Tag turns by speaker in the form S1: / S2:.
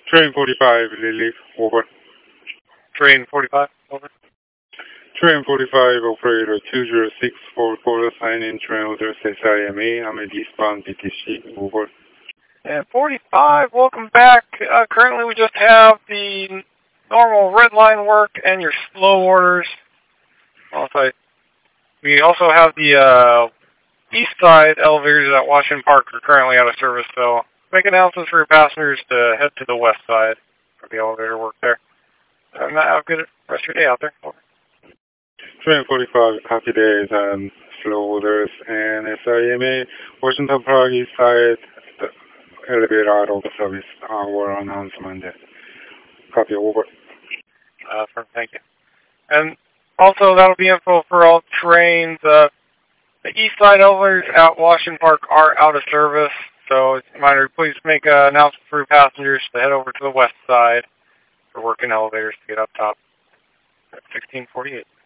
S1: Train 45, Lily, over.
S2: Train 45, over.
S1: Train 45, operator 20644, sign in train order SIMA, I'm at eastbound BTC, over.
S2: And 45, welcome back. Currently we just have the normal red line work and your slow orders. Also, we also have the east side elevators at Washington Park are currently out of service, so make announcements for your passengers to head to the west side for the elevator work there. Have a good rest of your day out there. Over.
S1: Train 45, copy that, slow orders, and SIMA, Washington Park east side, the elevator out of service, our announcement. Copy, over.
S2: Thank you. And also, that'll be info for all trains. The east side elevators at Washington Park are out of service, so it's a reminder, please make an announcement for your passengers to head over to the west side for working elevators to get up top at 1648.